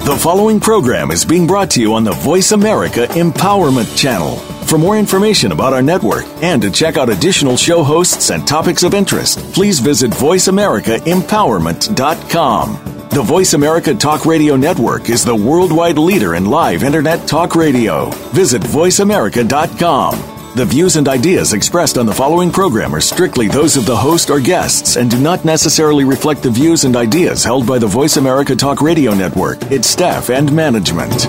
The following program is being brought to you on the Voice America Empowerment Channel. For more information about our network and to check out additional show hosts and topics of interest, please visit voiceamericaempowerment.com. The Voice America Talk Radio Network is the worldwide leader in live Internet talk radio. Visit voiceamerica.com. The views and ideas expressed on the following program are strictly those of the host or guests and do not necessarily reflect the views and ideas held by the Voice America Talk Radio Network, its staff, and management.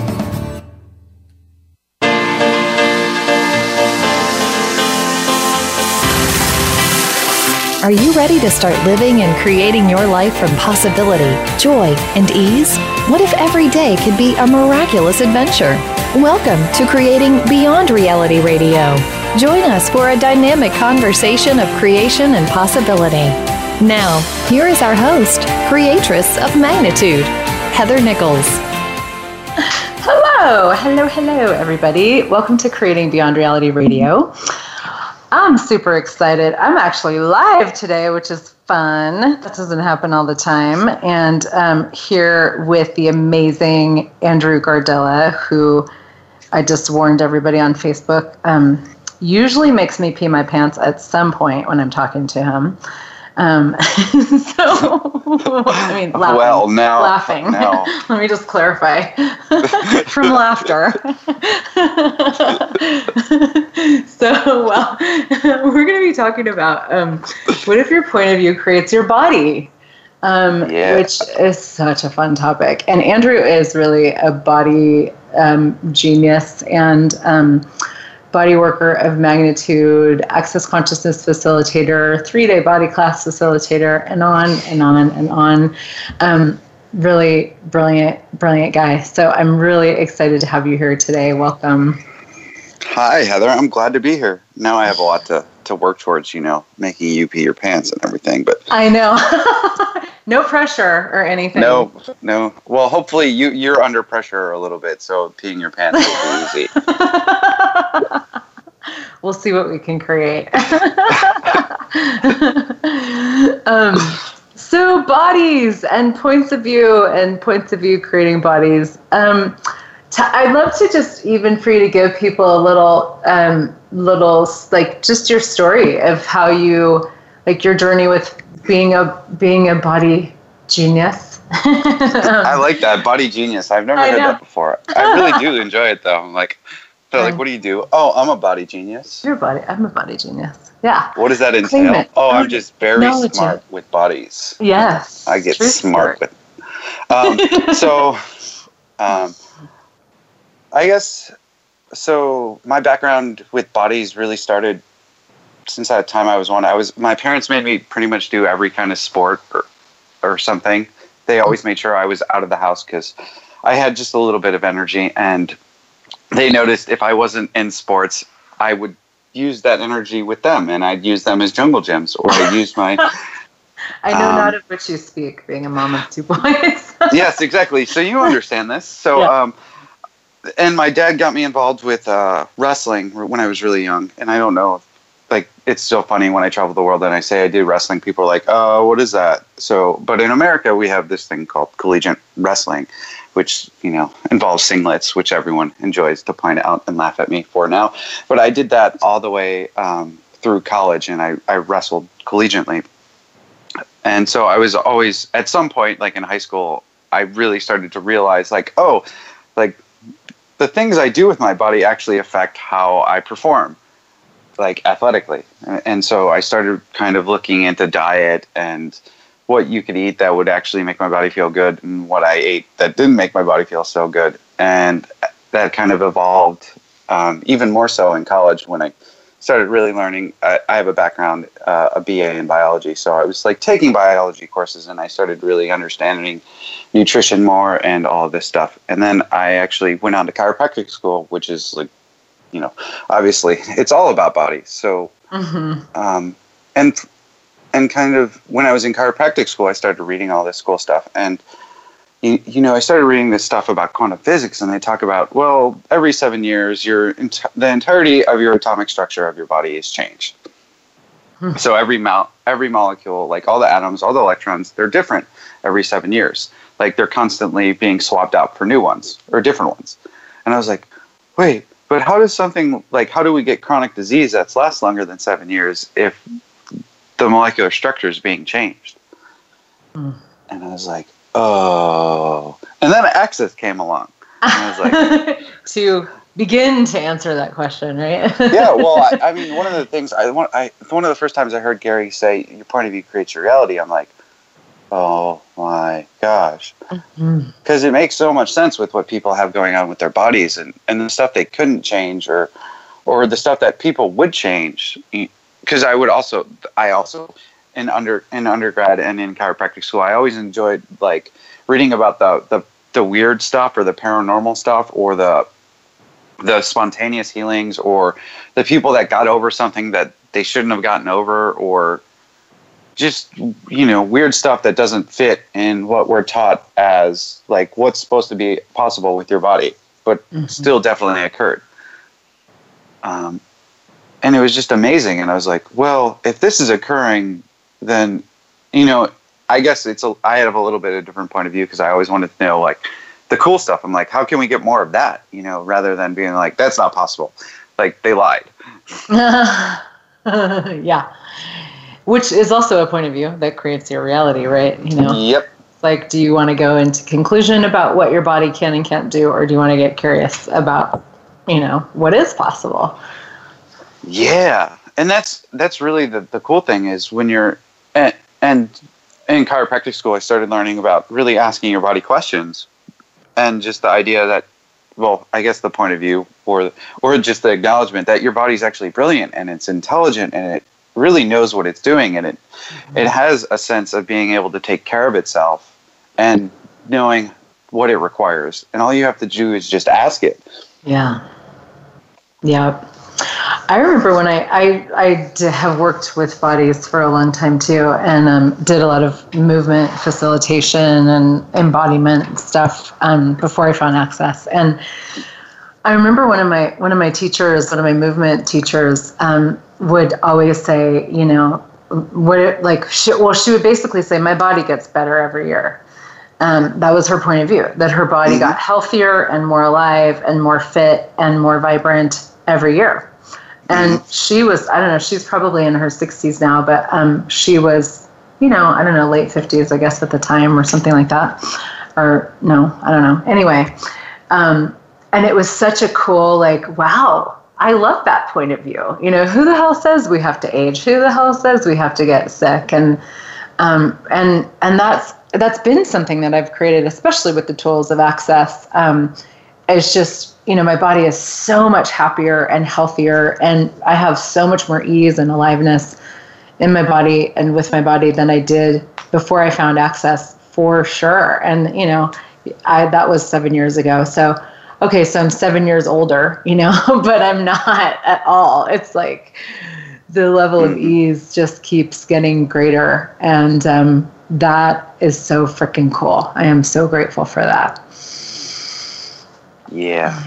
Are you ready to start living and creating your life from possibility, joy, and ease? What if every day could be a miraculous adventure? Welcome to Creating Beyond Reality Radio. Join us for a dynamic conversation of creation and possibility. Now, here is our host, creatress of magnitude, Heather Nichols. Hello, everybody. Welcome to Creating Beyond Reality Radio. I'm super excited. I'm actually live today, which is fun. That doesn't happen all the time. And here with the amazing Andrew Gardella, who I just warned everybody on Facebook, usually makes me pee my pants at some point when I'm talking to him. Laughing. Laughing. Let me just clarify. From laughter. We're going to be talking about what if your point of view creates your body, which is such a fun topic. And Andrew is really a body genius and body worker of magnitude, access consciousness facilitator, 3-day body class facilitator, and on and on and on. Really brilliant guy. So I'm really excited to have you here today. Welcome. Hi, Heather. I'm glad to be here. Now I have a lot to work towards, making you pee your pants and everything. But I know. No pressure or anything. No. Well, hopefully you're under pressure a little bit, so peeing your pants will be easy. We'll see what we can create. So bodies and points of view creating bodies. I'd love to just even for you to give people a little like just your story of how you, like your journey with being a body genius. I like that, body genius. I've never heard that before. I really do enjoy it though. I'm like, what do you do? Oh, I'm a body genius. I'm a body genius. Yeah. What does that entail? Oh, I'm just very smart with bodies. Yes. I get smart with. I guess so. My background with bodies really started since that time I was one. My parents made me pretty much do every kind of sport or something. They always made sure I was out of the house because I had just a little bit of energy, and they noticed if I wasn't in sports, I would use that energy with them, and I'd use them as jungle gyms, or I'd use my... I know not of which you speak, being a mom of 2 boys. Yes, exactly. So you understand this. So, and my dad got me involved with wrestling when I was really young, and I don't know, it's still funny when I travel the world and I say I did wrestling, people are like, oh, what is that? So, but in America, we have this thing called collegiate wrestling, which, involves singlets, which everyone enjoys to point out and laugh at me for now. But I did that all the way through college, and I wrestled collegiately. And so I was always, at some point, like in high school, I really started to realize, the things I do with my body actually affect how I perform, athletically. And so I started kind of looking into diet and what you could eat that would actually make my body feel good, and what I ate that didn't make my body feel so good. And that kind of evolved even more so in college when I started really learning. I have a background, a BA in biology, so I was taking biology courses, and I started really understanding nutrition more and all of this stuff. And then I actually went on to chiropractic school, which is obviously it's all about bodies. So, and kind of when I was in chiropractic school, I started reading all this cool stuff. And, I started reading this stuff about quantum physics, and they talk about, every 7 years, the entirety of your atomic structure of your body is changed. So every molecule, all the atoms, all the electrons, they're different every 7 years. Like they're constantly being swapped out for new ones or different ones. And I was like, wait, but how do we get chronic disease that's lasts longer than 7 years if the molecular structure is being changed? And I was like, oh. And then Access came along. And I was like, to begin to answer that question, right? Yeah, well, I mean, one of the things one of the first times I heard Gary say, your point of view creates your reality, I'm like, oh my gosh. Because it makes so much sense with what people have going on with their bodies and the stuff they couldn't change or the stuff that people would change. Because I also in undergrad and in chiropractic school, I always enjoyed like reading about the weird stuff or the paranormal stuff or the spontaneous healings or the people that got over something that they shouldn't have gotten over or just, weird stuff that doesn't fit in what we're taught as like what's supposed to be possible with your body, but still definitely occurred. And it was just amazing. And I was like, well, if this is occurring, then, I guess I have a little bit of a different point of view because I always wanted to know like the cool stuff. I'm like, how can we get more of that? Rather than being like, that's not possible. Like they lied. Yeah. Which is also a point of view that creates your reality, right? Yep. It's like, do you want to go into conclusion about what your body can and can't do, or do you want to get curious about, what is possible? Yeah. And that's really the cool thing is when you're, and in chiropractic school, I started learning about really asking your body questions and just the idea that, well, I guess the point of view or just the acknowledgement that your body's actually brilliant and it's intelligent and it really knows what it's doing and it has a sense of being able to take care of itself and knowing what it requires. And all you have to do is just ask it. Yeah. Yeah. I remember when I have worked with bodies for a long time too, and did a lot of movement facilitation and embodiment stuff before I found Access. And I remember one of my teachers, one of my movement teachers, would always say, she would basically say, my body gets better every year. That was her point of view, that her body got healthier and more alive and more fit and more vibrant every year. And she was, I don't know, she's probably in her 60s now, but she was, late 50s, I guess, at the time or something like that. Or no, I don't know. Anyway, and it was such a cool, wow, I love that point of view. Who the hell says we have to age? Who the hell says we have to get sick? And that's been something that I've created, especially with the tools of Access. It's just, my body is so much happier and healthier, and I have so much more ease and aliveness in my body and with my body than I did before I found Access, for sure. And, that was 7 years ago. So, okay, so I'm 7 years older, but I'm not at all. It's like the level of ease just keeps getting greater. And that is so freaking cool. I am so grateful for that. Yeah.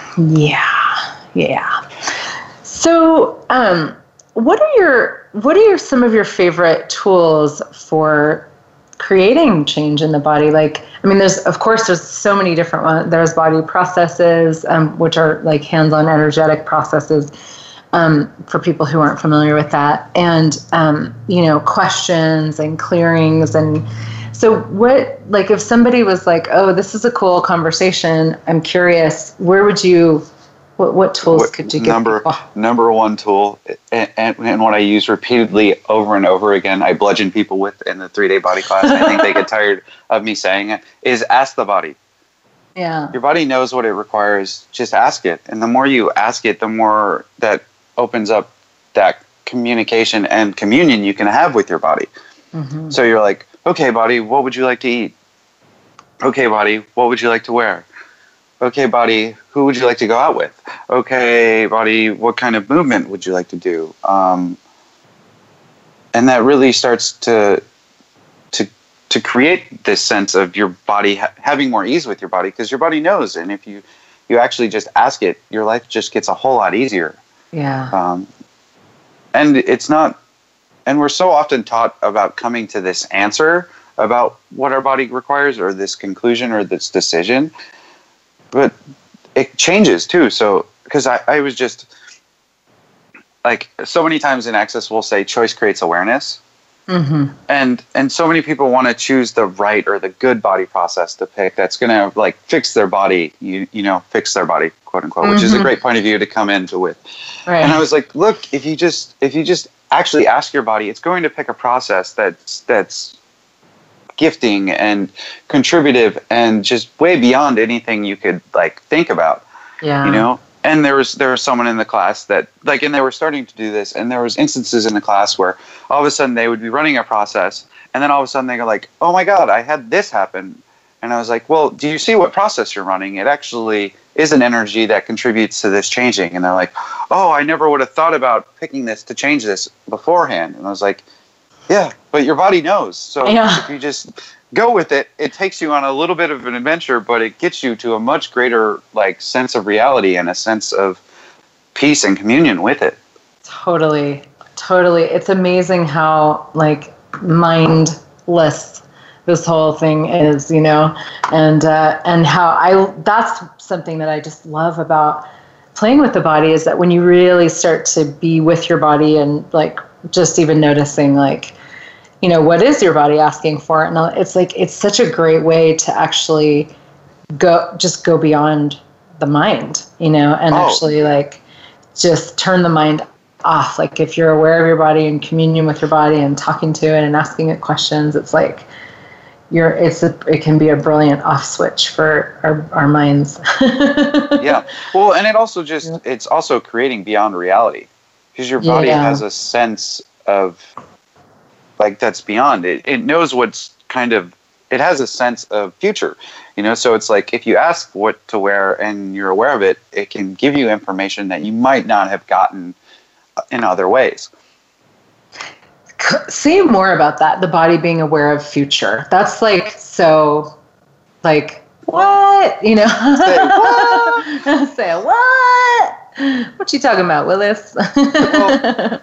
So, what are some of your favorite tools for creating change in the body? There's so many different ones. There's body processes, which are like hands-on energetic processes, for people who aren't familiar with that, and questions and clearings. And so if somebody was like, oh, this is a cool conversation, I'm curious, what tools could you give people? Number one tool, and what I use repeatedly over and over again, I bludgeon people with in the 3-day body class, and I think they get tired of me saying it, is ask the body. Yeah. Your body knows what it requires, just ask it. And the more you ask it, the more that opens up that communication and communion you can have with your body. Mm-hmm. So you're like, okay, body, what would you like to eat? Okay, body, what would you like to wear? Okay, body, who would you like to go out with? Okay, body, what kind of movement would you like to do? And that really starts to create this sense of your body having more ease with your body, because your body knows. And if you actually just ask it, your life just gets a whole lot easier. Yeah. And it's not, and we're so often taught about coming to this answer about what our body requires, or this conclusion, or this decision. But it changes too. So, because I was just like, so many times in Access we'll say choice creates awareness. Mm-hmm. And so many people want to choose the right or the good body process to pick that's going to like fix their body, fix their body, quote unquote, mm-hmm. which is a great point of view to come into with. Right. And I was like, look, if you just actually ask your body, it's going to pick a process that's gifting and contributive and just way beyond anything you could like think about. Yeah. And there was someone in the class that like, and they were starting to do this, and there was instances in the class where all of a sudden they would be running a process, and then all of a sudden they go like, oh my God, I had this happen. And I was like, well, do you see what process you're running? It actually is an energy that contributes to this changing. And they're like, oh, I never would have thought about picking this to change this beforehand. And I was like, yeah, but your body knows. So if you just go with it, it takes you on a little bit of an adventure, but it gets you to a much greater like sense of reality and a sense of peace and communion with it. Totally. It's amazing how like mindless this whole thing is, and how that's something that I just love about playing with the body, is that when you really start to be with your body and like just even noticing like, what is your body asking for? And it's like, it's such a great way to actually go beyond the mind, actually like just turn the mind off. Like if you're aware of your body and communion with your body and talking to it and asking it questions, it's like it can be a brilliant off switch for our minds. Yeah. Well, and it also it's also creating beyond reality, because your body has a sense of like that's beyond it. It knows what's it has a sense of future, so it's like if you ask what to wear and you're aware of it, it can give you information that you might not have gotten in other ways. Say more about that, the body being aware of future. That's like, so like, what? Say what? Say what? What you talking about, Willis? Well,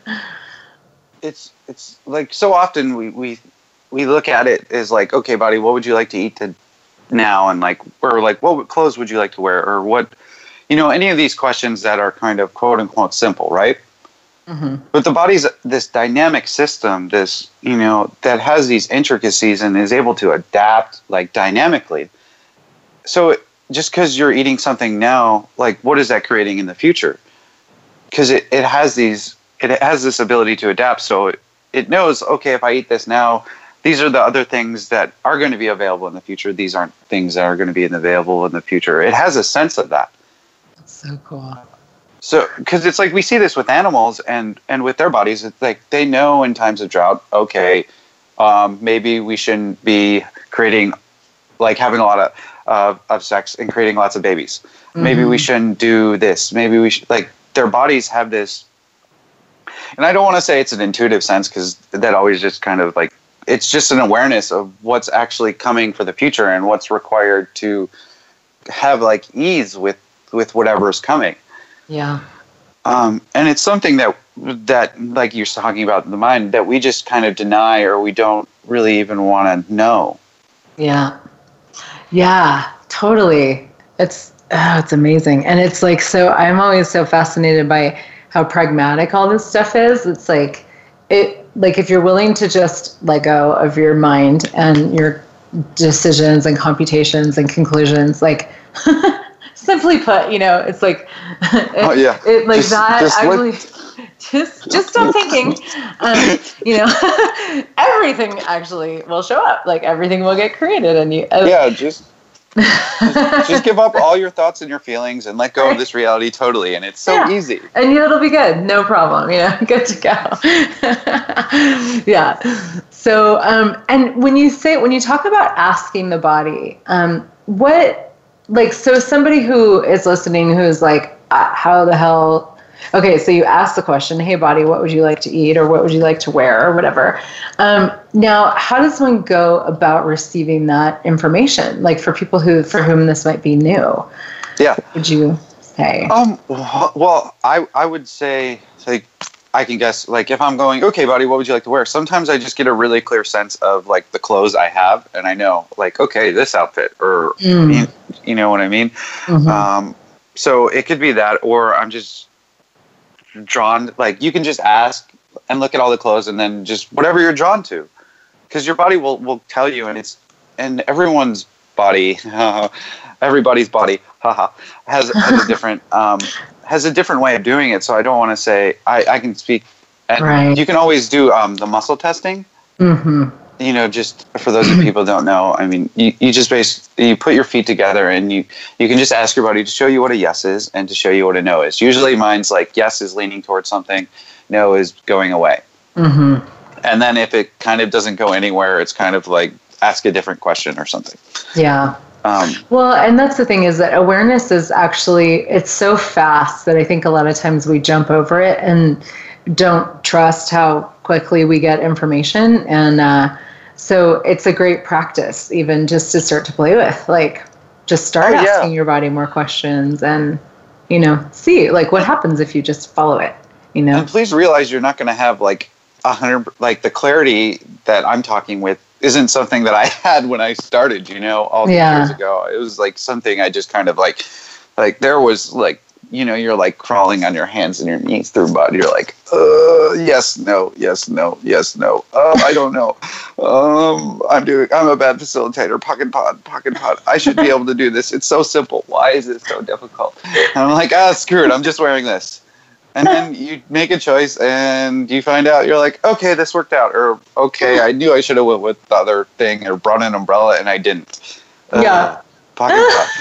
it's like so often we look at it as like, okay, body, what would you like to eat now? And like, or like, what clothes would you like to wear? Or what, any of these questions that are kind of quote unquote simple, right? Mm-hmm. But the body's this dynamic system, this, that has these intricacies and is able to adapt like dynamically. So just because you're eating something now, like what is that creating in the future? Because it has this ability to adapt. So it knows, okay, if I eat this now, these are the other things that are going to be available in the future. These aren't things that are going to be available in the future. It has a sense of that. That's so cool. So, because it's like we see this with animals and with their bodies. It's like they know in times of drought, okay, maybe we shouldn't be creating, like having a lot of sex and creating lots of babies. Mm-hmm. Maybe we shouldn't do this. Maybe we should, like their bodies have this. And I don't want to say it's an intuitive sense, because that always just kind of like, it's just an awareness of what's actually coming for the future and what's required to have like ease with whatever's coming. Yeah. And it's something that like you're talking about the mind, that we just kind of deny, or we don't really even want to know. Yeah. Yeah, totally. It's amazing. And it's like, so I'm always so fascinated by how pragmatic all this stuff is. It's like, if you're willing to just let go of your mind and your decisions and computations and conclusions, like, simply put, it's like, it like just, that just actually, just stop thinking, everything actually will show up. Like everything will get created, and just give up all your thoughts and your feelings and let go of this reality totally. And it's so easy. And it'll be good. No problem. Good to go. Yeah. So, and when you talk about asking the body, so somebody who is listening, who's like, how the hell? Okay, so you ask the question, hey, body, what would you like to eat, or what would you like to wear, or whatever. Now, how does one go about receiving that information? Like for people for whom this might be new. Yeah. What would you say? Well, I would say, like, I can guess, like, if I'm going, okay, buddy, what would you like to wear? Sometimes I just get a really clear sense of, like, the clothes I have, and I know, like, okay, this outfit, or, you know what I mean? Mm-hmm. So it could be that, or I'm just drawn, like, you can just ask and look at all the clothes, and then just whatever you're drawn to. Because your body will tell you, and everyone's body, everybody's body, has a different... has a different way of doing it, so I don't want to say I can speak. And you can always do the muscle testing. Mm-hmm. You know, just for those of people who don't know, I mean, you just you put your feet together, and you can just ask your body to show you what a yes is and to show you what a no is. Usually mine's like yes is leaning towards something, no is going away. Mm-hmm. And then if it kind of doesn't go anywhere, it's kind of like ask a different question or something. Yeah. Well, and that's the thing, is that awareness is actually, it's so fast that I think a lot of times we jump over it and don't trust how quickly we get information. And so it's a great practice, even just to start to play with, like, just start asking your body more questions and, you know, see, like, what happens if you just follow it, you know? And please realize you're not going to have, like, 100, like, the clarity that I'm talking with isn't something that I had when I started, you know, all these years ago. It was like something I just kind of like there was like, you know, you're like crawling on your hands and your knees through mud. You're like, yes, no, yes, no, yes, no. I don't know. I'm a bad facilitator. Pocket pod. I should be able to do this. It's so simple. Why is it so difficult? And I'm like, screw it. I'm just wearing this. And then you make a choice and you find out, you're like, okay, this worked out. Or, okay, I knew I should have went with the other thing or brought an umbrella and I didn't. Yeah. Pocket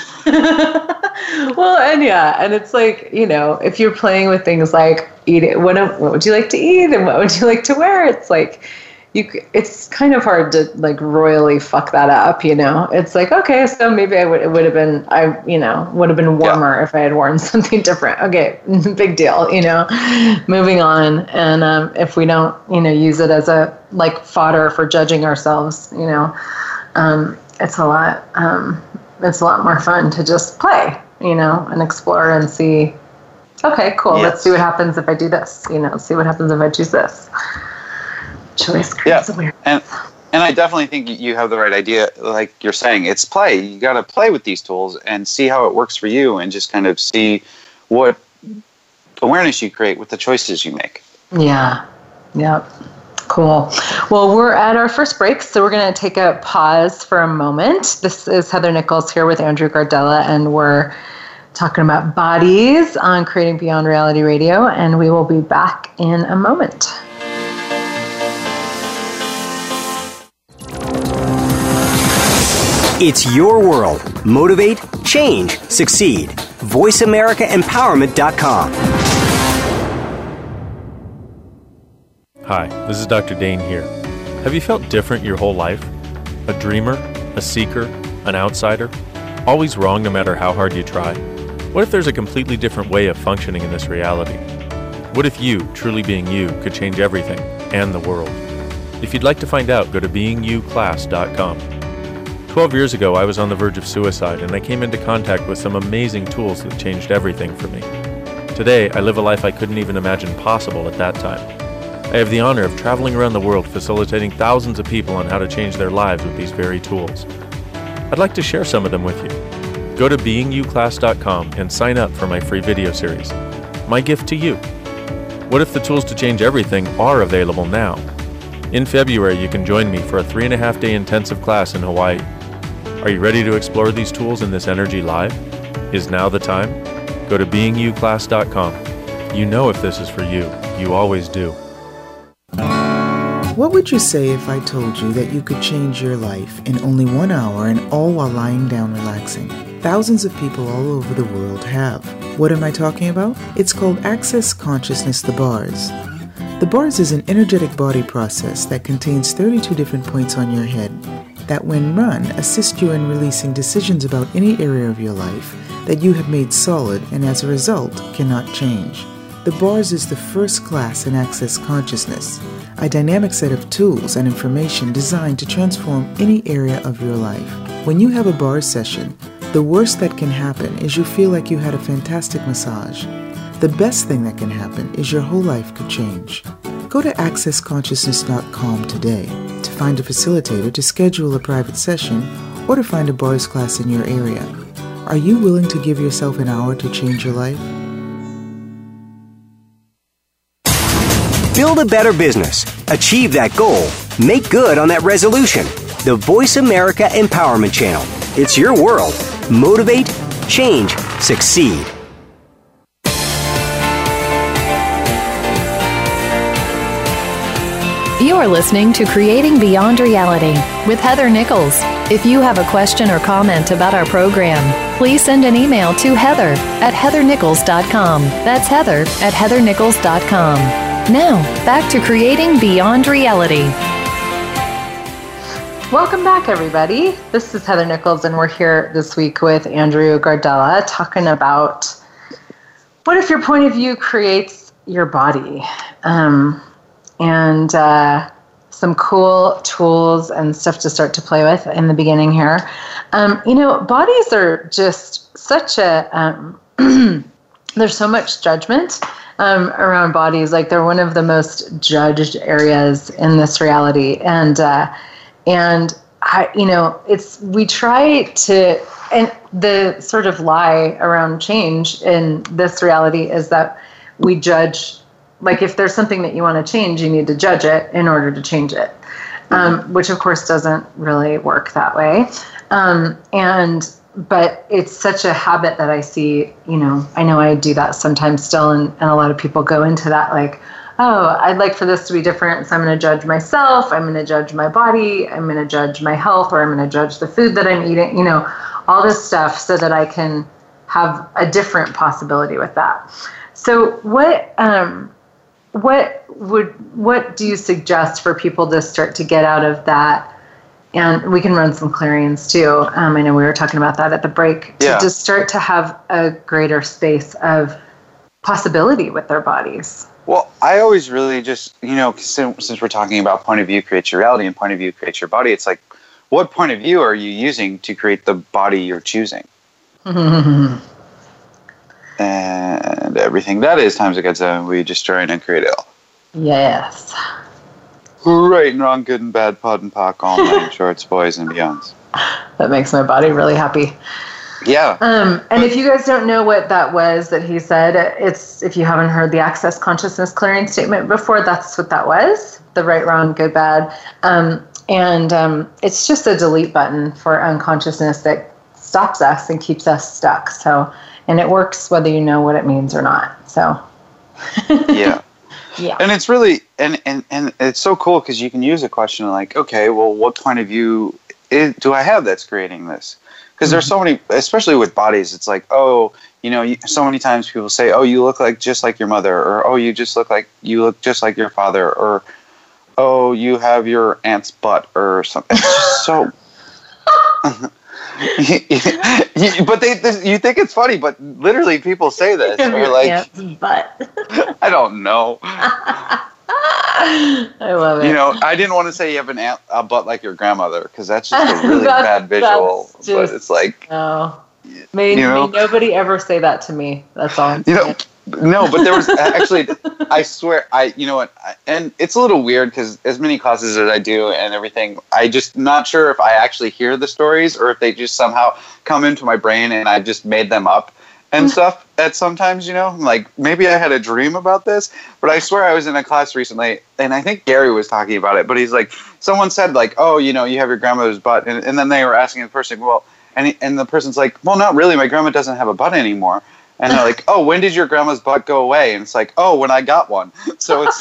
pot. Well, and it's like, you know, if you're playing with things like eat it, what would you like to eat and what would you like to wear? It's like, it's kind of hard to like royally fuck that up, you know. It's like, okay, so maybe it would have been warmer if I had worn something different. Okay, big deal, you know. Moving on, and if we don't, you know, use it as a like fodder for judging ourselves, you know, it's a lot more fun to just play, you know, and explore and see. Okay, cool. Let's see what happens if I do this. You know, let's see what happens if I choose this. Choice creates awareness. And I definitely think you have the right idea. Like you're saying, it's play. You got to play with these tools and see how it works for you, and just kind of see what awareness you create with the choices you make. Yeah. Yep. Cool. Well, we're at our first break, so we're going to take a pause for a moment. This is Heather Nichols here with Andrew Gardella, and we're talking about bodies on Creating Beyond Reality Radio, and we will be back in a moment. It's your world. Motivate, change, succeed. VoiceAmericaEmpowerment.com. Hi, this is Dr. Dane here. Have you felt different your whole life? A dreamer? A seeker? An outsider? Always wrong no matter how hard you try? What if there's a completely different way of functioning in this reality? What if you, truly being you, could change everything and the world? If you'd like to find out, go to beingyouclass.com. 12 years ago, I was on the verge of suicide, and I came into contact with some amazing tools that changed everything for me. Today, I live a life I couldn't even imagine possible at that time. I have the honor of traveling around the world facilitating thousands of people on how to change their lives with these very tools. I'd like to share some of them with you. Go to beingyouclass.com and sign up for my free video series. My gift to you. What if the tools to change everything are available now? In February, you can join me for a 3.5-day intensive class in Hawaii. Are you ready to explore these tools in this energy live? Is now the time? Go to beingyouclass.com. You know if this is for you. You always do. What would you say if I told you that you could change your life in only 1 hour and all while lying down relaxing? Thousands of people all over the world have. What am I talking about? It's called Access Consciousness, the BARS. The BARS is an energetic body process that contains 32 different points on your head that, when run, assist you in releasing decisions about any area of your life that you have made solid and as a result cannot change. The BARS is the first class in Access Consciousness, a dynamic set of tools and information designed to transform any area of your life. When you have a BARS session, the worst that can happen is you feel like you had a fantastic massage. The the best thing that can happen is your whole life could change. Go to accessconsciousness.com today to find a facilitator to schedule a private session or to find a bars class in your area. Are you willing to give yourself an hour to change your life? Build a better business. Achieve that goal. Make good on that resolution. The Voice America Empowerment Channel. It's your world. Motivate, change, succeed. You are listening to Creating Beyond Reality with Heather Nichols. If you have a question or comment about our program, please send an email to heather@heathernichols.com. That's heather@heathernichols.com. Now, back to Creating Beyond Reality. Welcome back, everybody. This is Heather Nichols, and we're here this week with Andrew Gardella talking about what if your point of view creates your body, and some cool tools and stuff to start to play with in the beginning here. Bodies are just such a, there's so much judgment around bodies. Like, they're one of the most judged areas in this reality. And we try to, and the sort of lie around change in this reality is that we judge. Like, if there's something that you want to change, you need to judge it in order to change it, which of course doesn't really work that way. But it's such a habit that I see, I know I do that sometimes still, and a lot of people go into that like, oh, I'd like for this to be different, so I'm going to judge myself, I'm going to judge my body, I'm going to judge my health, or I'm going to judge the food that I'm eating, all this stuff so that I can have a different possibility with that. So what do you suggest for people to start to get out of that? And we can run some clarions too. I know we were talking about that at the break. To just start to have a greater space of possibility with their bodies. Well, I always really just, since we're talking about point of view creates your reality and point of view creates your body, it's like, what point of view are you using to create the body you're choosing? And everything that is times against them, we destroy and create ill. Yes. Right and wrong, good and bad, pod and pock, all nine shorts, boys and beyonds. That makes my body really happy. Yeah. And if you guys don't know what that was that he said, it's, if you haven't heard the Access Consciousness Clearing Statement before, that's what that was. The right, wrong, good, bad. It's just a delete button for unconsciousness that stops us and keeps us stuck. So, and it works whether you know what it means or not. So. Yeah. Yeah. And it's really, and it's so cool because you can use a question like, okay, well, what point of view do I have that's creating this? Because there's so many, especially with bodies, it's like, oh, so many times people say, oh, you look just like your mother, or oh, you look just like your father, or oh, you have your aunt's butt, or something. It's just so. But you think it's funny, but literally people say this. Or like, butt. I don't know. I love it. I didn't want to say you have a butt like your grandmother, because that's just a really bad visual. But it's like, may nobody ever say that to me. That's all. No, but there was actually, I swear, and it's a little weird because as many classes as I do and everything, I just not sure if I actually hear the stories or if they just somehow come into my brain and I just made them up and stuff at sometimes, like maybe I had a dream about this, but I swear I was in a class recently and I think Gary was talking about it, but he's like, someone said like, oh, you have your grandmother's butt. And then they were asking the person, well, and the person's like, well, not really. My grandma doesn't have a butt anymore. And they're like, oh, when did your grandma's butt go away? And it's like, oh, when I got one. So it's...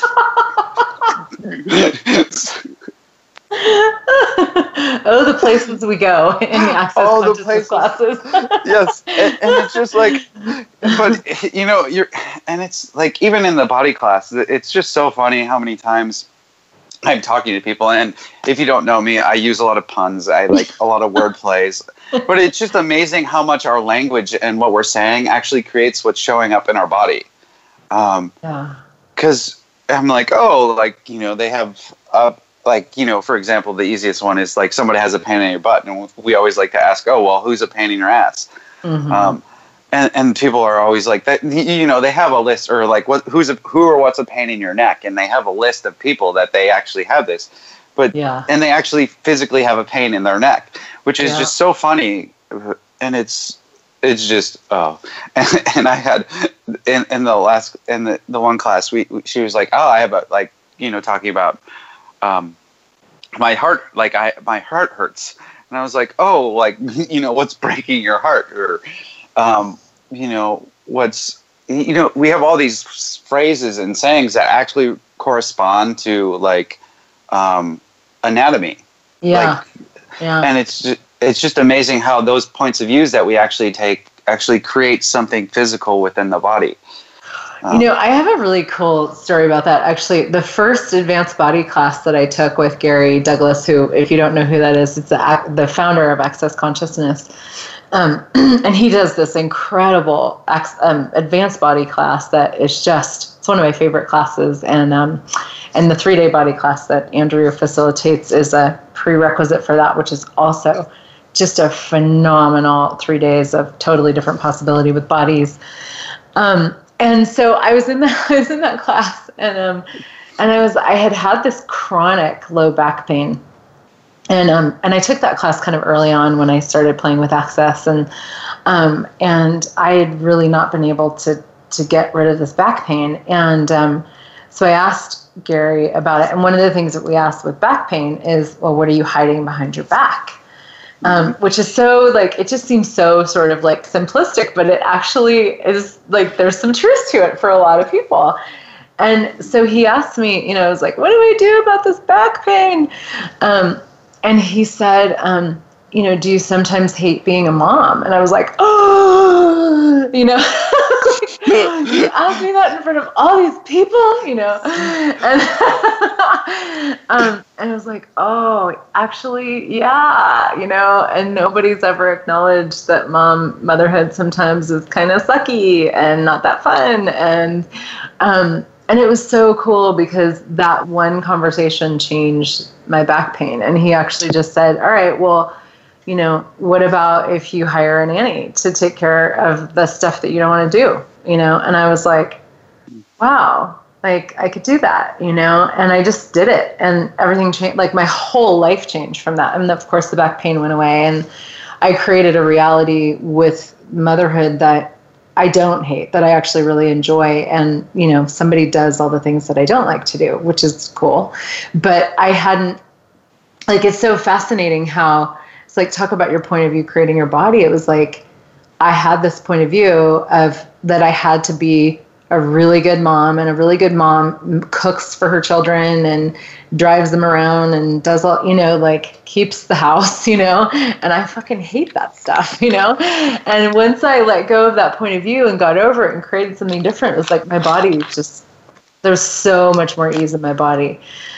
Oh, the places we go in the Access Consciousness classes. Yes. And it's just like... But, and it's like, even in the body class, it's just so funny how many times I'm talking to people. And if you don't know me, I use a lot of puns. I like a lot of word plays. But it's just amazing how much our language and what we're saying actually creates what's showing up in our body. Because I'm like, oh, like, they have, for example, the easiest one is like somebody has a pain in your butt. And we always like to ask, oh, well, who's a pain in your ass? Mm-hmm. And people are always like that, you know, they have a list, or like who or what's a pain in your neck, and they have a list of people that they actually have this, but and they actually physically have a pain in their neck, which is just so funny, and it's just and I had in the one class she was like, I have a, like, you know, talking about my heart, like my heart hurts, and I was like, oh, like, you know, what's breaking your heart, or you know, we have all these phrases and sayings that actually correspond to like anatomy. Yeah. And it's just amazing how those points of views that we actually take actually create something physical within the body. You know, I have a really cool story about that. Actually, the first advanced body class that I took with Gary Douglas, who, if you don't know who that is, it's the founder of Access Consciousness. And he does this incredible advanced body class that is it's one of my favorite classes. And the 3-day body class that Andrew facilitates is a prerequisite for that, which is also just a phenomenal 3 days of totally different possibility with bodies. And so I was in that class, and I had this chronic low back pain. And I took that class kind of early on when I started playing with Access, and I had really not been able to get rid of this back pain. And so I asked Gary about it. And one of the things that we asked with back pain is, well, what are you hiding behind your back? Which is so, like, it just seems so sort of like simplistic, but it actually is, like, there's some truth to it for a lot of people. And so he asked me, you know, I was like, what do I do about this back pain? And he said, you know, do you sometimes hate being a mom? And I was like, oh, you know, you asked me that in front of all these people, you know, and I was like, oh, actually, yeah, you know, and nobody's ever acknowledged that motherhood sometimes is kind of sucky and not that fun. And it was so cool because that one conversation changed my back pain. And he actually just said, all right, well, you know, what about if you hire a nanny to take care of the stuff that you don't want to do, you know? And I was like, wow, like I could do that, you know? And I just did it, and everything changed. Like my whole life changed from that. And of course the back pain went away, and I created a reality with motherhood that I don't hate, that I actually really enjoy. And, you know, somebody does all the things that I don't like to do, which is cool. But I hadn't, like, it's so fascinating how it's like, talk about your point of view, creating your body. It was like, I had this point of view of that I had to be a really good mom, and a really good mom cooks for her children and drives them around and does all, you know, like keeps the house, you know, and I fucking hate that stuff, you know. And once I let go of that point of view and got over it and created something different, it was like my body just, there's so much more ease in my body.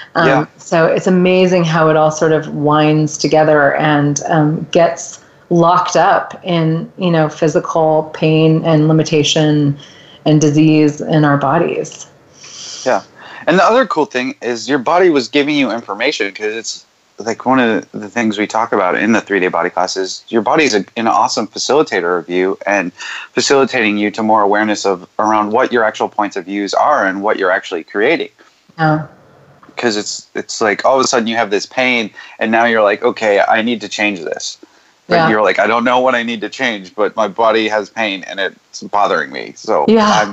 So it's amazing how it all sort of winds together and gets locked up in, you know, physical pain and limitation and disease in our bodies. Yeah. And the other cool thing is your body was giving you information, because it's like one of the things we talk about in the 3-day body class is your body is an awesome facilitator of you, and facilitating you to more awareness of around what your actual points of views are and what you're actually creating. Yeah. Because it's like all of a sudden you have this pain, and now you're like, okay, I need to change this. But you're like, I don't know what I need to change, but my body has pain and it's bothering me. So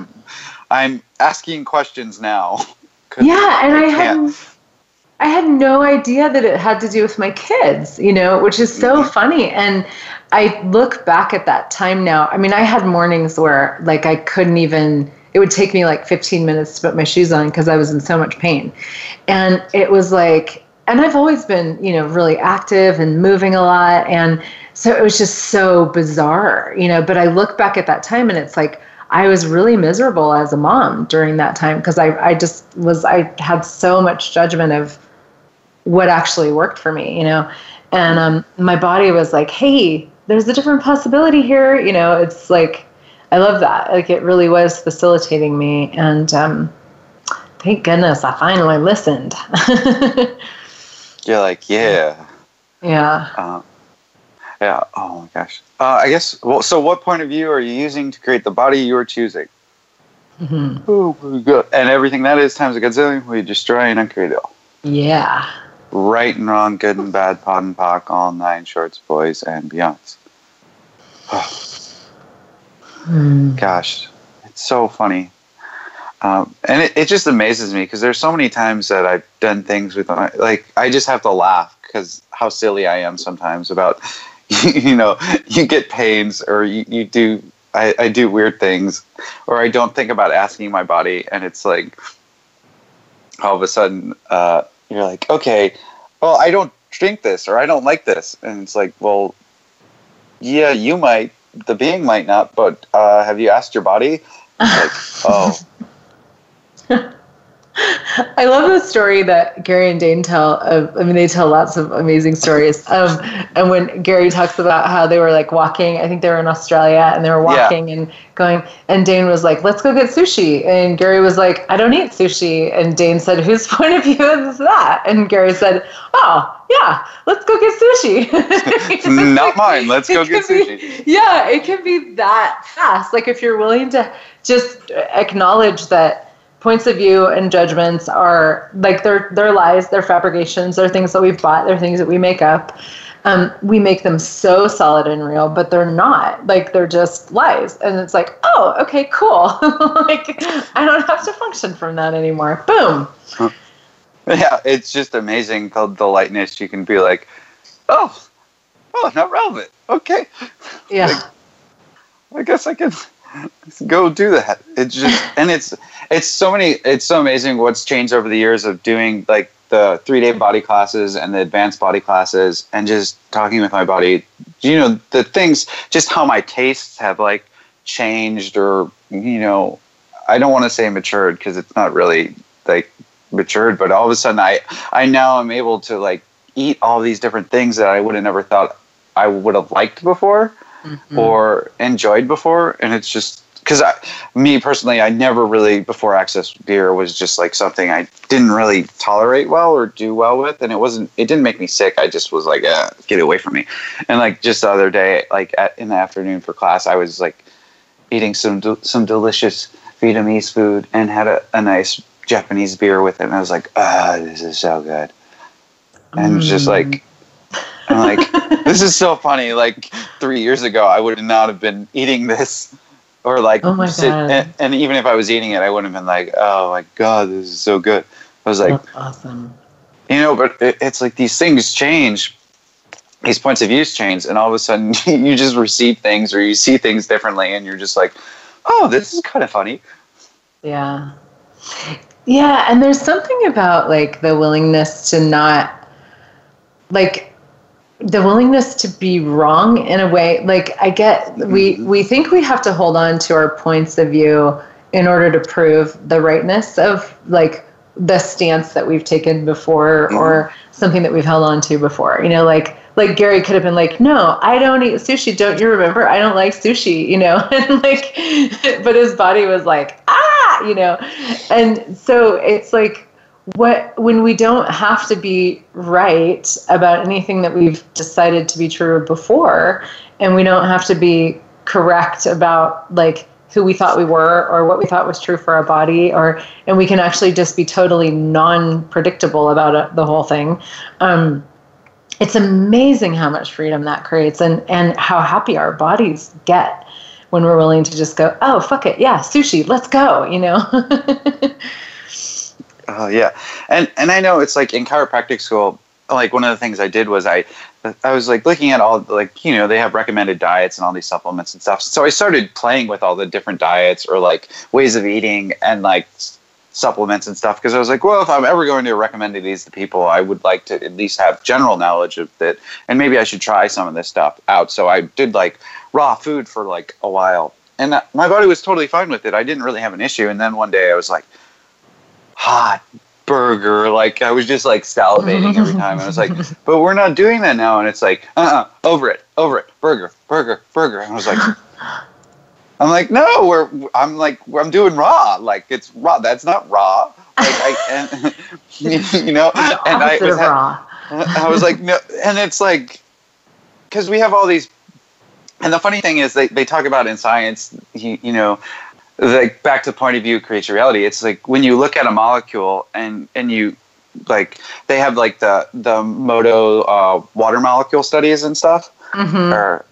I'm asking questions now. Yeah, and I had no idea that it had to do with my kids, you know, which is so funny. And I look back at that time now. I mean, I had mornings where, like, I couldn't even, it would take me like 15 minutes to put my shoes on because I was in so much pain. And it was like, and I've always been, you know, really active and moving a lot. And so it was just so bizarre, you know, but I look back at that time and it's like, I was really miserable as a mom during that time because I had so much judgment of what actually worked for me, you know, and my body was like, hey, there's a different possibility here. You know, it's like, I love that. Like, it really was facilitating me. And thank goodness I finally listened. You're like, yeah. Yeah. Yeah. Oh my gosh. I guess. Well, so what point of view are you using to create the body you are choosing? Mm-hmm. Oh my God. And everything that is times a gazillion, we destroy and uncreate it all. Yeah. Right and wrong, good and bad, pod and pock, all 9 shorts, boys and beyonds. Gosh, it's so funny. And it just amazes me because there's so many times that I've done things with, like, I just have to laugh because how silly I am sometimes about, you know, you get pains or you do, I do weird things, or I don't think about asking my body, and it's like, all of a sudden, you're like, okay, well, I don't drink this, or I don't like this. And it's like, well, yeah, you might, the being might not, but have you asked your body? It's like, oh. I love the story that Gary and Dane tell. They tell lots of amazing stories. And when Gary talks about how they were like walking, I think they were in Australia, and they were walking and going, and Dane was like, let's go get sushi. And Gary was like, I don't eat sushi. And Dane said, whose point of view is that? And Gary said, oh, yeah, let's go get sushi. Not mine. Let's go get sushi. Yeah, it can be that fast. Like if you're willing to just acknowledge that points of view and judgments are like they're lies, they're fabrications, they're things that we've bought, they're things that we make up. We make them so solid and real, but they're not. Like they're just lies. And it's like, oh, okay, cool. Like I don't have to function from that anymore. Boom. Yeah, it's just amazing the lightness. You can be like, oh, not relevant. Okay. Yeah. Like, I guess I can go do that. It's just, and it's so amazing what's changed over the years of doing like the 3-day body classes and the advanced body classes and just talking with my body, you know, the things, just how my tastes have like changed, or, you know, I don't want to say matured because it's not really like matured, but all of a sudden I now am able to like eat all these different things that I would have never thought I would have liked before. Mm-hmm. Or enjoyed before. And it's just because me personally, I never really, before Access beer was just like something I didn't really tolerate well or do well with, and it didn't make me sick. I just was like, get away from me. And like just the other day, like in the afternoon for class, I was like eating some delicious Vietnamese food and had a nice Japanese beer with it, and I was like, this is so good. And it's just like, I'm like, this is so funny. Like 3 years ago, I would not have been eating this, or like, oh my God. And even if I was eating it, I wouldn't have been like, oh my God, this is so good. I was like, that's awesome. You know, but it's like these things change, these points of views change, and all of a sudden you just receive things or you see things differently, and you're just like, oh, this is kind of funny. Yeah. Yeah, and there's something about like the willingness to not, like, the willingness to be wrong in a way. Like I get, we think we have to hold on to our points of view in order to prove the rightness of like the stance that we've taken before, or something that we've held on to before. You know, like Gary could have been like, no, I don't eat sushi. Don't you remember? I don't like sushi, you know, and like, but his body was like, you know, and so it's like, when we don't have to be right about anything that we've decided to be true before, and we don't have to be correct about like who we thought we were or what we thought was true for our body, and we can actually just be totally non-predictable about the whole thing. It's amazing how much freedom that creates, and how happy our bodies get when we're willing to just go, oh, fuck it. Yeah. Sushi, let's go, you know? Oh yeah, and I know it's like in chiropractic school. Like one of the things I did was I was like looking at all, like, you know, they have recommended diets and all these supplements and stuff. So I started playing with all the different diets or like ways of eating and like supplements and stuff, because I was like, well, if I'm ever going to recommend these to people, I would like to at least have general knowledge of it, and maybe I should try some of this stuff out. So I did like raw food for like a while, and my body was totally fine with it. I didn't really have an issue. And then one day I was like, hot burger, like I was just like salivating every time. I was like, but we're not doing that now. And it's like, over it, burger. And I was like, I'm like, no, I'm doing raw. Like it's raw. That's not raw. Like you know, and I was like, no, and it's like, because we have all these, and the funny thing is they talk about in science, like back to the point of view creates your reality. It's like when you look at a molecule and you like, they have like the Emoto water molecule studies and stuff, or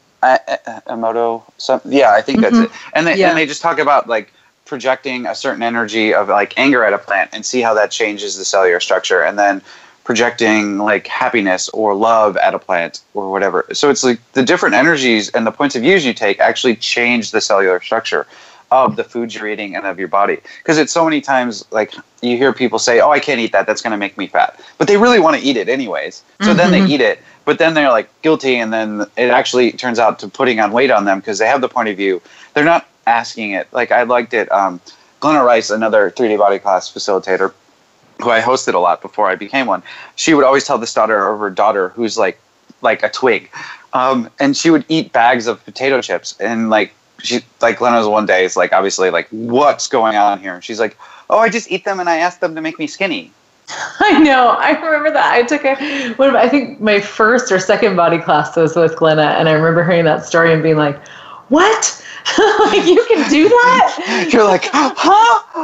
Emoto, I think that's it. And they just talk about like projecting a certain energy of like anger at a plant and see how that changes the cellular structure, and then projecting like happiness or love at a plant or whatever. So it's like the different energies and the points of views you take actually change the cellular structure of the foods you're eating and of your body. Because it's so many times like you hear people say, oh, I can't eat that, that's going to make me fat. But they really want to eat it anyways. So then they eat it, but then they're like guilty, and then it actually turns out to putting on weight on them because they have the point of view. They're not asking it. Like I liked it. Glenna Rice, another 3D body class facilitator, who I hosted a lot before I became one, she would always tell this daughter of her daughter who's like a twig. And she would eat bags of potato chips, and like, she like Glenna was one day, it's like obviously like, what's going on here? And she's like, oh, I just eat them and I ask them to make me skinny. I know. I remember that. I took I think my first or second body class was with Glenna, and I remember hearing that story and being like, what? Like, you can do that? You're like, huh?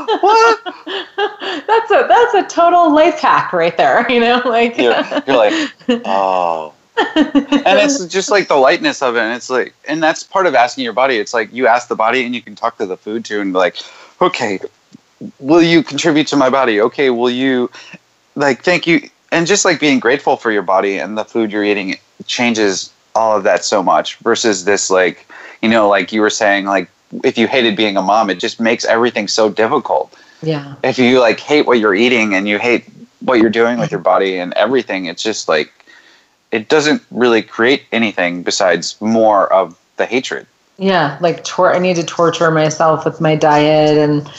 What? That's a total life hack right there. Like you're like, oh. And it's just like the lightness of it. And it's like, and that's part of asking your body. It's like you ask the body and you can talk to the food too, and be like, okay, will you contribute to my body? Okay, will you, like, thank you. And just like being grateful for your body and the food you're eating changes all of that so much versus this, like, like you were saying, like, if you hated being a mom, it just makes everything so difficult. Yeah. If you like hate what you're eating and you hate what you're doing with your body and everything, it's just like, it doesn't really create anything besides more of the hatred. Yeah, like I need to torture myself with my diet, and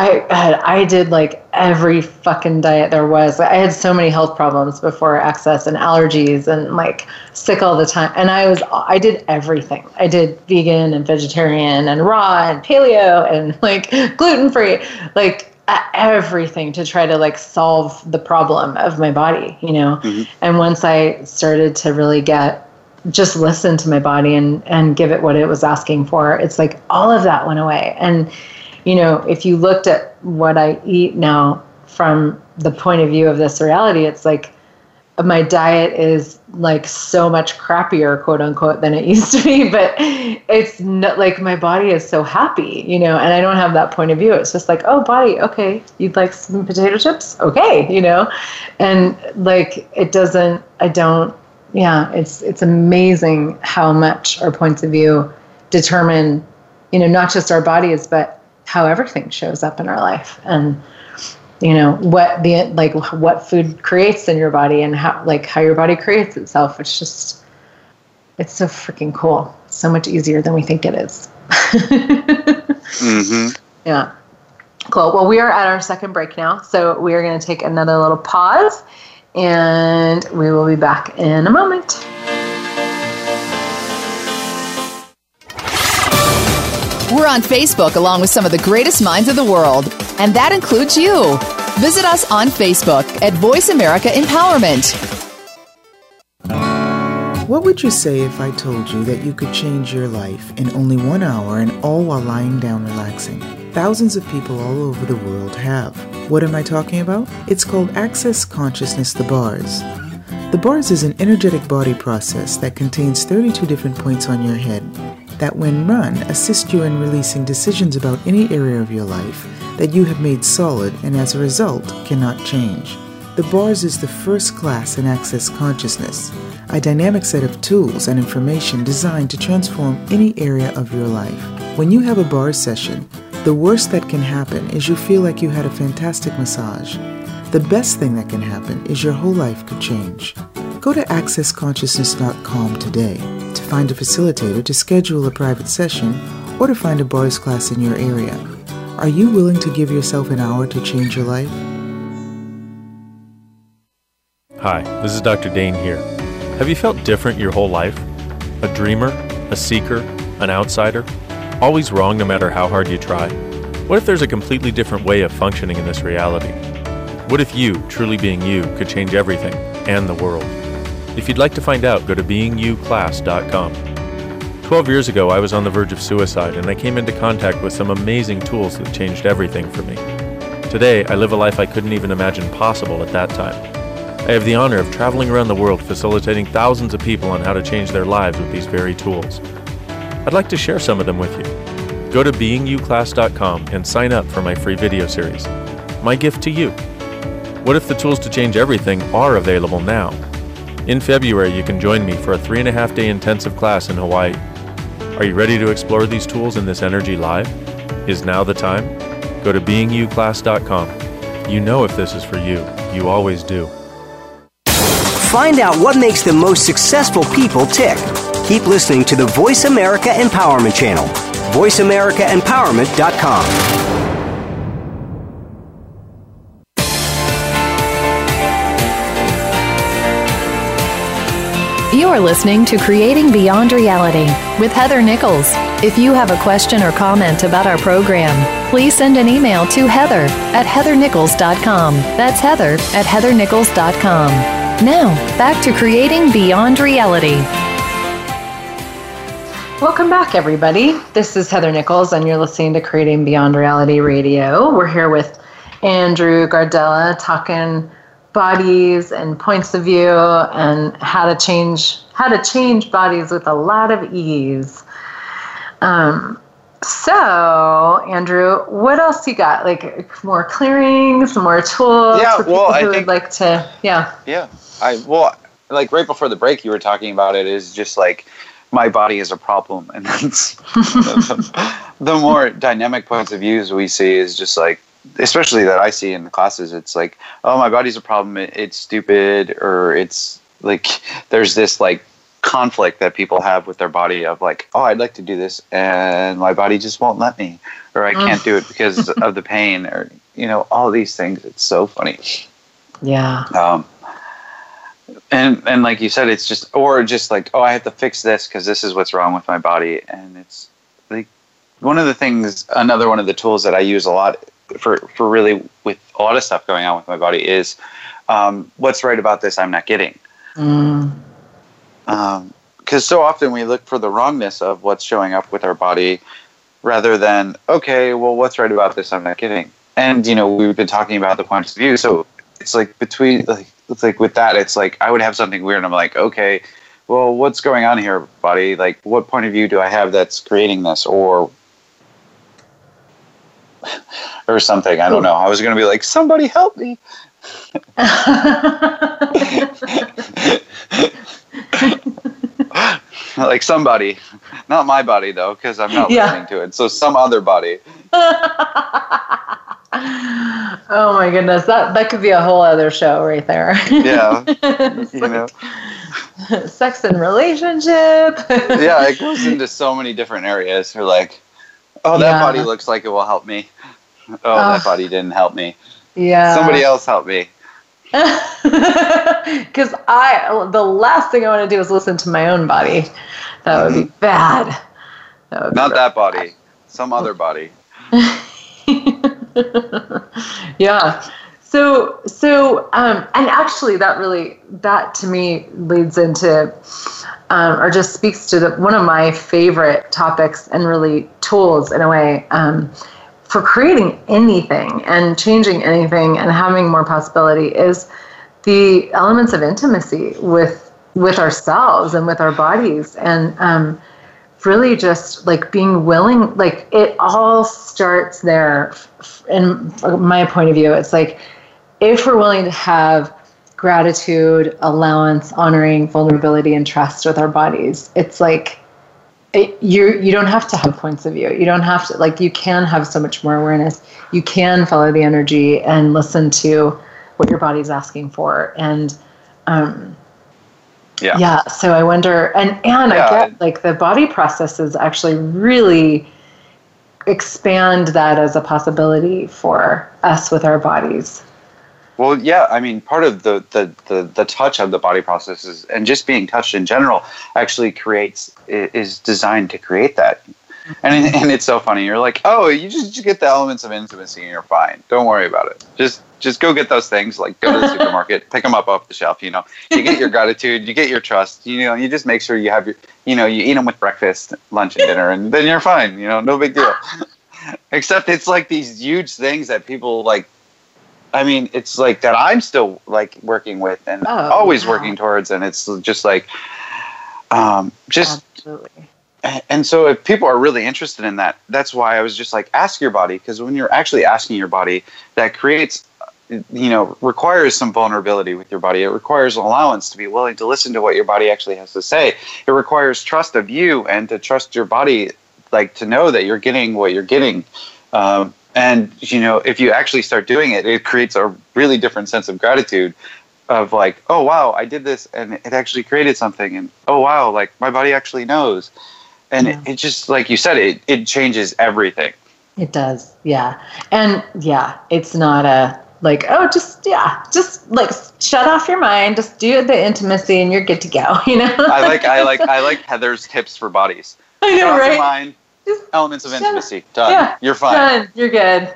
I did like every fucking diet there was. I had so many health problems before Access and allergies and like sick all the time. And I did everything. I did vegan and vegetarian and raw and paleo and like gluten-free, like everything to try to like solve the problem of my body, And once I started to really just listen to my body and give it what it was asking for, it's like all of that went away. And, if you looked at what I eat now from the point of view of this reality, it's like my diet is like so much crappier, quote unquote, than it used to be, but it's not like my body is so happy, and I don't have that point of view. It's just like, oh, body, okay, you'd like some potato chips? Okay, and like it's amazing how much our points of view determine, not just our bodies, but how everything shows up in our life, and what food creates in your body, and how your body creates itself. It's so freaking cool. So much easier than we think it is. Yeah. Cool. Well, we are at our second break now, so we are going to take another little pause, and we will be back in a moment. We're on Facebook along with some of the greatest minds of the world, and that includes you. Visit us on Facebook at Voice America Empowerment. What would you say if I told you that you could change your life in only 1 hour, and all while lying down relaxing? Thousands of people all over the world have. What am I talking about? It's called Access Consciousness, the bars. The bars is an energetic body process that contains 32 different points on your head that, when run, assist you in releasing decisions about any area of your life that you have made solid and as a result cannot change. The bars is the first class in Access Consciousness, a dynamic set of tools and information designed to transform any area of your life. When you have a bar session, the worst that can happen is you feel like you had a fantastic massage. The best thing that can happen is your whole life could change. Go to accessconsciousness.com today to find a facilitator to schedule a private session or to find a bars class in your area. Are you willing to give yourself an hour to change your life? Hi, this is Dr. Dane here. Have you felt different your whole life? A dreamer, a seeker, an outsider? Always wrong no matter how hard you try? What if there's a completely different way of functioning in this reality? What if you, truly being you, could change everything and the world? If you'd like to find out, go to beingyouclass.com. 12 years ago, I was on the verge of suicide, and I came into contact with some amazing tools that changed everything for me. Today, I live a life I couldn't even imagine possible at that time. I have the honor of traveling around the world facilitating thousands of people on how to change their lives with these very tools. I'd like to share some of them with you. Go to beingyouclass.com and sign up for my free video series. My gift to you. What if the tools to change everything are available now? In February, you can join me for a 3.5-day intensive class in Hawaii. Are you ready to explore these tools and this energy live? Is now the time? Go to beingyouclass.com. You know if this is for you. You always do. Find out what makes the most successful people tick. Keep listening to the Voice America Empowerment Channel. VoiceAmericaEmpowerment.com. You are listening to Creating Beyond Reality with Heather Nichols. If you have a question or comment about our program, please send an email to heather@heathernichols.com. That's heather@heathernichols.com. Now, back to Creating Beyond Reality. Welcome back, everybody. This is Heather Nichols, and you're listening to Creating Beyond Reality Radio. We're here with Andrew Gardella talking bodies and points of view and how to change bodies with a lot of ease. So, Andrew, what else you got? Like more clearings, more tools for people who would like to, Yeah. Like right before the break, you were talking about it is just like my body is a problem. And that's the more dynamic points of views we see is just like, especially that I see in the classes, it's like, oh, my body's a problem. It's stupid. Or it's like, there's this like conflict that people have with their body of like, oh, I'd like to do this and my body just won't let me, or I can't do it because of the pain, or, you know, all these things. It's so funny. Yeah. And like you said, it's just, or just like, oh, I have to fix this because this is what's wrong with my body. And it's like another one of the tools that I use a lot for really with a lot of stuff going on with my body is what's right about this I'm not getting. Because so often we look for the wrongness of what's showing up with our body rather than, okay, well, what's right about this I'm not getting. And, you know, we've been talking about the points of view. So it's like it's like with that, it's like I would have something weird and I'm like, okay, well, what's going on here, body? Like, what point of view do I have that's creating this? Or something. I don't know. I was going to be like, somebody help me. Like somebody. Not my body, though, because I'm not listening to it. So some other body. Oh, my goodness. That could be a whole other show right there. Yeah. You know. Sex and relationship. Yeah, it goes into so many different areas. You're like, oh, that body looks like it will help me. Oh, that body didn't help me. Yeah. Somebody else help me. Because the last thing I want to do is listen to my own body. That would be bad. Not that body. Some other body. Yeah. So, and actually that to me leads into, or just speaks to one of my favorite topics and really tools in a way, for creating anything and changing anything and having more possibility is the elements of intimacy with ourselves and with our bodies. And, really just like being willing, like it all starts there. In my point of view, it's like, if we're willing to have gratitude, allowance, honoring, vulnerability, and trust with our bodies, it's like you don't have to have points of view. You don't have to, like, you can have so much more awareness. You can follow the energy and listen to what your body's asking for. And so I wonder, and I get like the body processes actually really expand that as a possibility for us with our bodies. Well, yeah, I mean, part of the touch of the body processes and just being touched in general actually is designed to create that. And it's so funny. You're like, oh, you just get the elements of intimacy and you're fine. Don't worry about it. just go get those things. Like go to the supermarket, pick them up off the shelf. You get your gratitude, you get your trust. You just make sure you have your, you eat them with breakfast, lunch, and dinner, and then you're fine. No big deal. Except it's like these huge things that people like. I mean, it's like that I'm still like working with and always working towards, and it's just like, Absolutely. And so if people are really interested in that, that's why I was just like, ask your body, because when you're actually asking your body, that creates, requires some vulnerability with your body. It requires allowance to be willing to listen to what your body actually has to say. It requires trust of you and to trust your body, like to know that you're getting what you're getting. And, if you actually start doing it, it creates a really different sense of gratitude of like, oh, wow, I did this and it actually created something. And, oh, wow, like my body actually knows. And it just, like you said, it changes everything. It does. Yeah. And it's not like, oh, just like shut off your mind, just do the intimacy and you're good to go. I like Heather's tips for bodies. I know, shut right? Off your mind, elements of intimacy. Done. Yeah, you're fine. Done. You're good.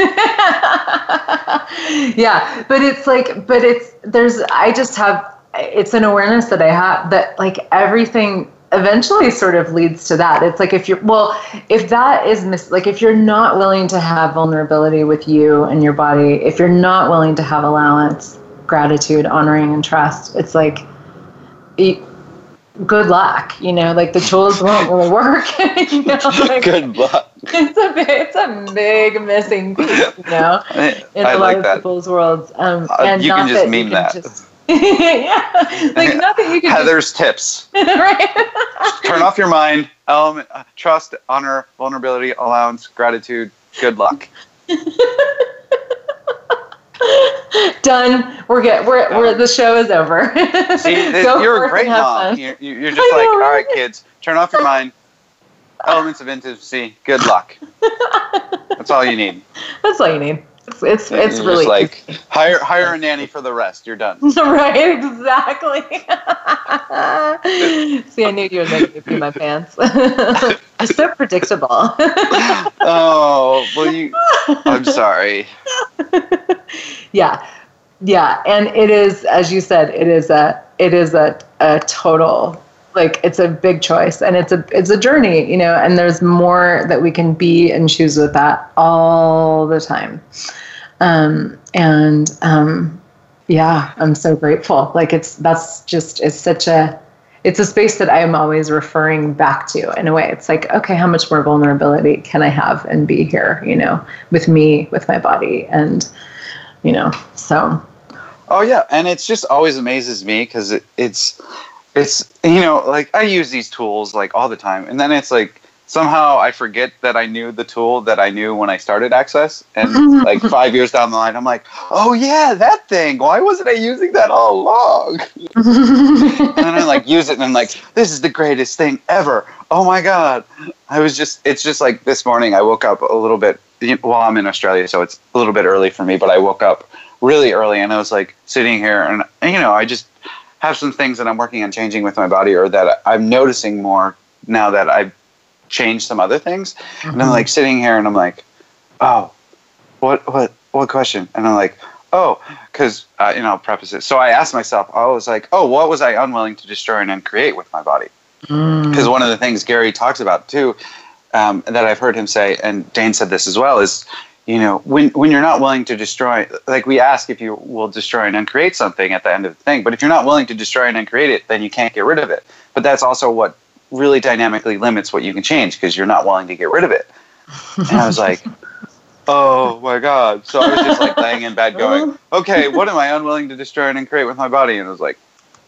Yeah. But it's like, it's an awareness that I have that like everything eventually sort of leads to that. It's like if that is like if you're not willing to have vulnerability with you and your body, if you're not willing to have allowance, gratitude, honoring, and trust, it's like good luck. Like the tools won't really work. Good luck. It's a big missing piece, in a lot of people's worlds. And you can just meme that. Yeah, like nothing you can. Heather's tips. Right. Turn off your mind. Element, trust, honor, vulnerability, allowance, gratitude. Good luck. Done. We're good. We're the show is over. See, you're a great mom. You're just all right, kids. Turn off your mind. Elements of intimacy. Good luck. That's all you need. That's all you need. It's really just like hire a nanny for the rest. You're done. Right, exactly. See, I knew you would make me pee my pants. It's so predictable. Oh, well, I'm sorry. Yeah, and it is, as you said, it is a total. Like it's a big choice and it's a journey, and there's more that we can be and choose with that all the time. I'm so grateful. Like it's a space that I'm always referring back to in a way. It's like, okay, how much more vulnerability can I have and be here, with me, with my body and, so. Oh yeah. And it's just always amazes me because it's, like I use these tools like all the time. And then it's like, somehow I forget that I knew the tool that I knew when I started Access. And like 5 years down the line, I'm like, oh yeah, that thing. Why wasn't I using that all along? And then I like use it and I'm like, this is the greatest thing ever. Oh my God. It's just like this morning I woke up a little bit, well, I'm in Australia, so it's a little bit early for me, but I woke up really early and I was like sitting here and I just have some things that I'm working on changing with my body or that I'm noticing more now that I've changed some other things. Mm-hmm. And I'm like sitting here and I'm like, oh, what question? And I'm like, oh, because, I'll preface it. So I asked myself, I was like, oh, what was I unwilling to destroy and uncreate with my body? Because one of the things Gary talks about too, that I've heard him say, and Dane said this as well, is, when you're not willing to destroy, like we ask if you will destroy and uncreate something at the end of the thing, but if you're not willing to destroy and uncreate it, then you can't get rid of it. But that's also what really dynamically limits what you can change because you're not willing to get rid of it. And I was like, oh my God. So I was just like laying in bed going, okay, what am I unwilling to destroy and uncreate with my body? And I was like,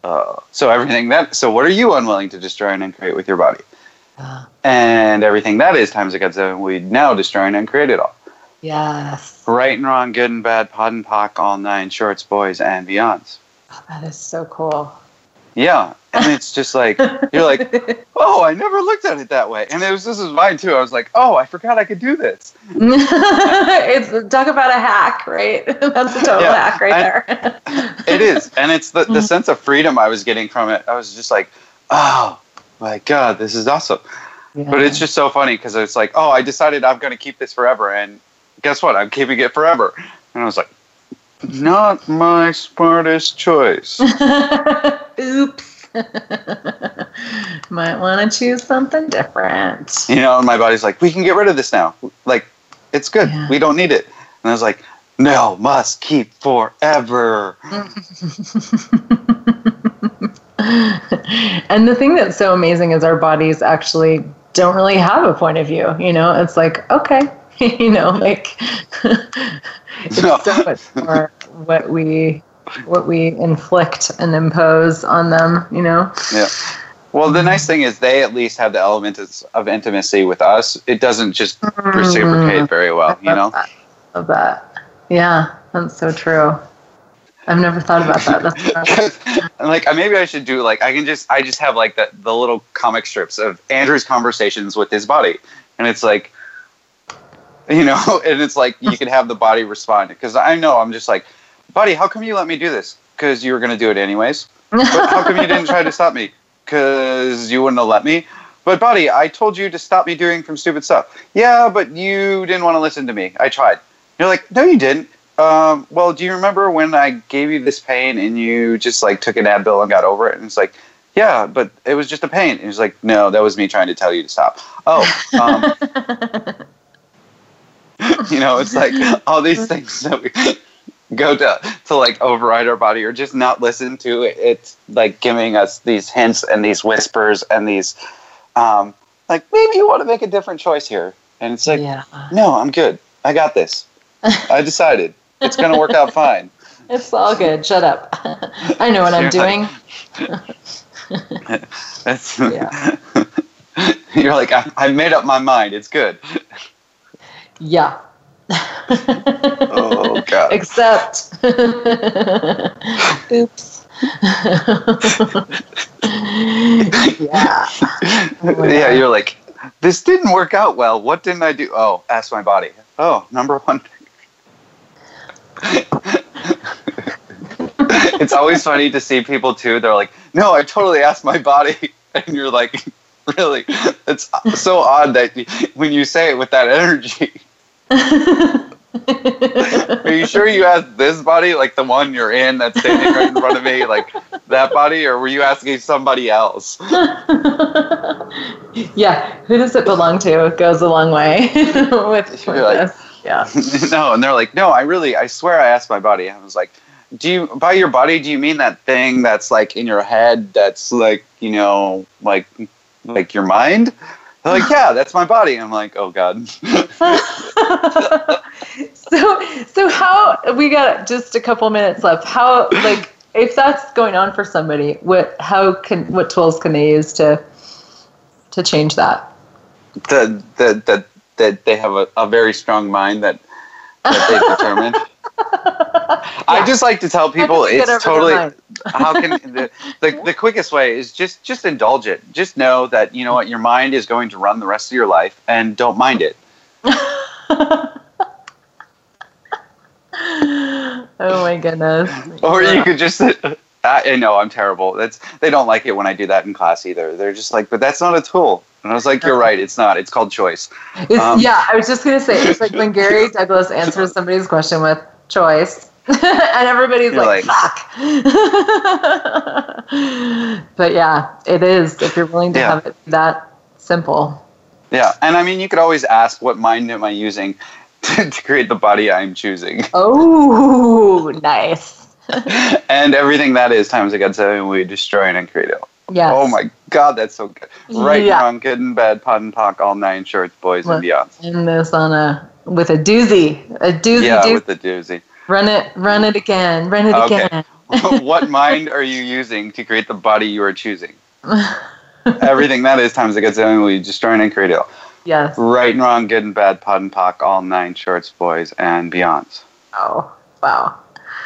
so what are you unwilling to destroy and uncreate with your body? And everything that is times a godzillion, we now destroy and uncreate it all. Yes. Right and wrong, good and bad, pod and pock, all nine shorts, boys, and beyonds. Oh, that is so cool. Yeah. And it's just like, you're like, oh, I never looked at it that way. And this is mine too. I was like, oh, I forgot I could do this. It's talk about a hack, right? That's a total hack right there. It is. And it's the sense of freedom I was getting from it. I was just like, oh my God, this is awesome. Yeah. But it's just so funny because it's like, oh, I decided I'm going to keep this forever. And guess what? I'm keeping it forever. And I was like, Not my smartest choice. Oops. Might want to choose something different. You know, and my body's like, we can get rid of this now. Like, it's good. Yeah. We don't need it. And I was like, no, must keep forever. And the thing that's so amazing is our bodies actually don't really have a point of view. You know, it's like, okay, you know, like it's so much more what we inflict and impose on them, you know? Yeah. Well, the nice thing is they at least have the element of intimacy with us. It doesn't just reciprocate very well, you know? I love that. Yeah, that's so true. I've never thought about that. That's like, maybe I should do, like, I just have, like, the little comic strips of Andrew's conversations with his body. And it's like, you know, and it's like you can have the body respond. Because I know I'm just like, buddy, how come you let me do this? Because you were going to do it anyways. But how come you didn't try to stop me? Because you wouldn't have let me. But buddy, I told you to stop me doing some stupid stuff. Yeah, but you didn't want to listen to me. I tried. You're like, no, you didn't. Well, do you remember when I gave you this pain and you just like took an Advil and got over it? And it's like, yeah, but it was just a pain. And he's like, no, that was me trying to tell you to stop. Oh, you know, it's like all these things that we go to like override our body or just not listen to. It's like giving us these hints and these whispers and these, like, maybe you want to make a different choice here. And it's like, no, I'm good. I got this. I decided. It's going to work out fine. It's all good. Shut up. I know what I'm doing. You're like, I made up my mind. It's good. Yeah. Oh, God. Except. Oops. Yeah. Yeah, you're like, this didn't work out well. What didn't I do? Oh, ask my body. Oh, number one. It's always funny to see people too. They're like, no, I totally asked my body. And you're like, really? It's so odd that when you say it with that energy. Are you sure you asked this body, like the one you're in that's standing right in front of me, like that body, or were you asking somebody else? Yeah, who does it belong to? It goes a long way with this. Yeah. No, and they're like, no, I swear I asked my body. I was like, by your body, do you mean that thing that's like in your head that's like, you know, like your mind? They're like, yeah, that's my body. I'm like, oh God. So how, we got just a couple minutes left. How, like, if that's going on for somebody, what tools can they use to change that? That they have a very strong mind that they've determined. Yeah. I just like to tell people it's totally, how can, the quickest way is just indulge it. Just know that, you know what, your mind is going to run the rest of your life and don't mind it. Oh my goodness. Or you could just, I know I'm terrible. They don't like it when I do that in class either. They're just like, but that's not a tool. And I was like, you're right, it's not. It's called choice. Yeah, I was just going to say, it's like when Gary Douglas answers somebody's question with choice, and everybody's like, fuck. But yeah, it is, if you're willing to have it that simple. Yeah, and I mean, you could always ask, what mind am I using to create the body I'm choosing? Oh, nice. And everything that is times against everything we destroy and create it. Yes. Oh my God, that's so good. Right, wrong, good and bad, pot and pock, all nine shorts, boys and beyond. And this with a doozy. Yeah, with the doozy. Run it again. Again. What mind are you using to create the body you are choosing? Everything that is times against everything we destroy and create it. Yes. Right and wrong, good and bad, pot and pock, all nine shorts, boys and beyonds. Oh, wow.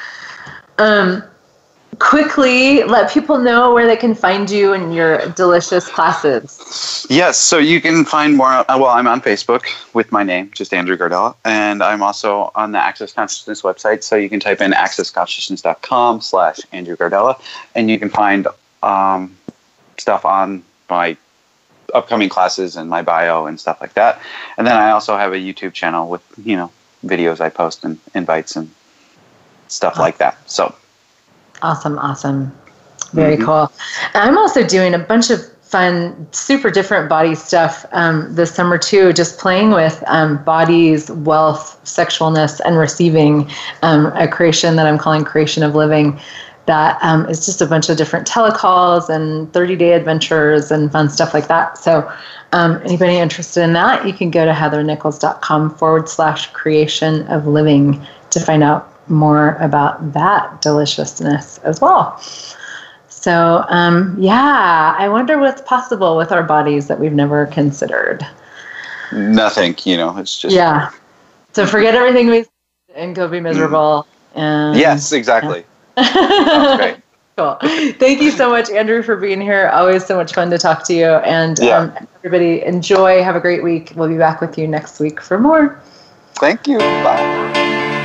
Quickly, let people know where they can find you and your delicious classes. Yes, so you can find more. Well, I'm on Facebook with my name, just Andrew Gardella, and I'm also on the Access Consciousness website. So you can type in accessconsciousness.com/Andrew Gardella, and you can find stuff on my upcoming classes and my bio and stuff like that. And then I also have a YouTube channel with videos I post and invites and stuff like that. So awesome. Very cool. I'm also doing a bunch of fun, super different body stuff this summer too, just playing with bodies, wealth, sexualness, and receiving, a creation that I'm calling Creation of Living. That is just a bunch of different telecalls and 30-day adventures and fun stuff like that. So anybody interested in that, you can go to heathernichols.com/creation of living to find out more about that deliciousness as well. So, I wonder what's possible with our bodies that we've never considered. Nothing, it's just... Yeah. So forget everything we said and go be miserable. And yes, exactly. Yeah. Sounds great. Cool. Thank you so much, Andrew, for being here. Always so much fun to talk to you. And everybody enjoy. Have a great week. We'll be back with you next week for more. Thank you. Bye.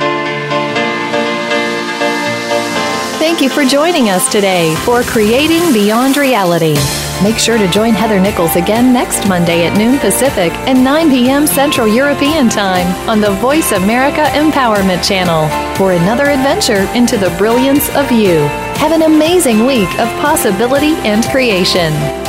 Thank you for joining us today for Creating Beyond Reality. Make sure to join Heather Nichols again next Monday at noon Pacific and 9 p.m. Central European Time on the Voice America Empowerment Channel for another adventure into the brilliance of you. Have an amazing week of possibility and creation.